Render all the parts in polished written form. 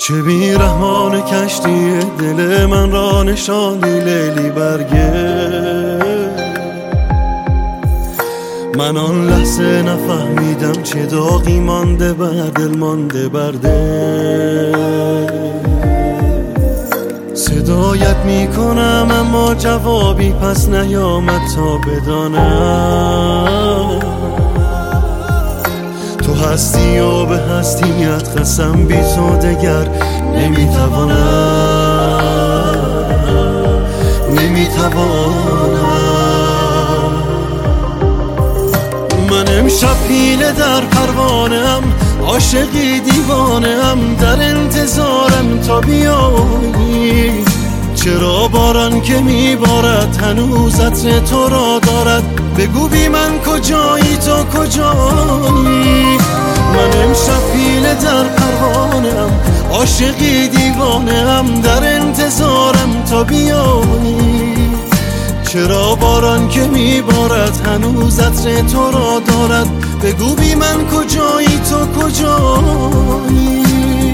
چه بیرحمان کشتی دل من را نشانی لیلی برگه. من آن لحظه نفهمیدم چه داغی مانده بر دل مانده بر دل. صدایت میکنم اما جوابی پس نیامد تا بدانم تو هستی و به هستیت قسم بی تو دگر نمیتوانم. من امشب پیله در پروانه‌ام، عاشقی دیوانه‌ام، در انتظارم تا بیایی. چرا باران که میبارد هنوز عطر تو را دارد؟ بگو بی من کجایی تو کجایی؟ من امشب پیله در پروانه‌ام، عاشقی دیوانه‌ام، در انتظارم تا بیایی. چرا باران که میبارد هنوز عطر تو را دارد؟ بگو بی من کجایی تو کجایی؟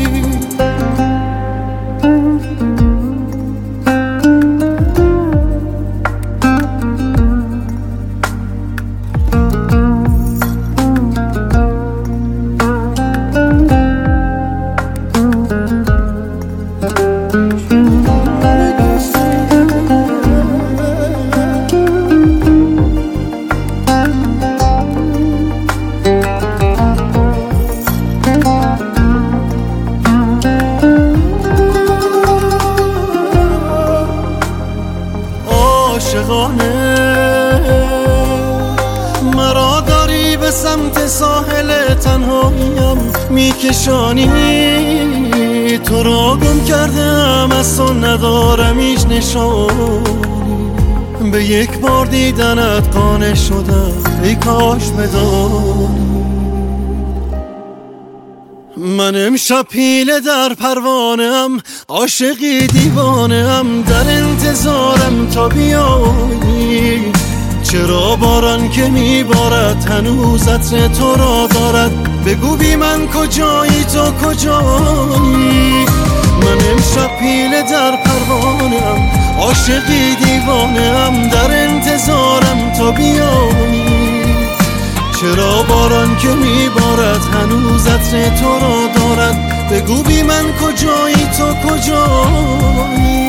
مرا داری به سمت ساحل تنهاییم میکشانی. تو را گم کردم از تو ندارم هیچ نشانی. به یک بار دیدنت قانع شدم ای کاش بدانی. من امشب پیله در پروانه‌ام، عاشقی دیوانه‌ام، در انتظارم تا بیایی. چرا باران که میبارد هنوز عطر تو را دارد؟ بگو بی من کجایی تو کجایی؟ من امشب پیله در پروانه‌ام، عاشقی دیوانه‌ام، در انتظارم تا بیایی. چرا باران که میبارد هنوز عطر تو را دارد؟ بگو بی من کجایی تو کجایی؟